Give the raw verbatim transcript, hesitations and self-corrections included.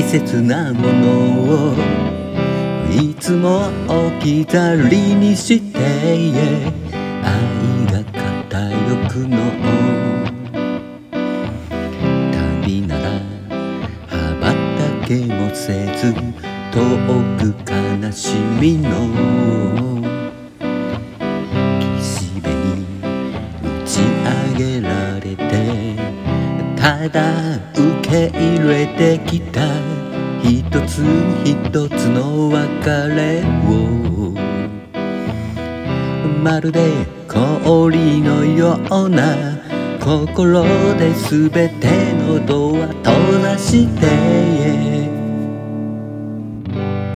切なものをいつも置き去りにして愛が偏くの旅なら羽ばたけもせず遠く悲しみの岸辺に打ち上げられてただ受け入れてきた一つ一つの別れをまるで氷のような心で全てのドア閉ざして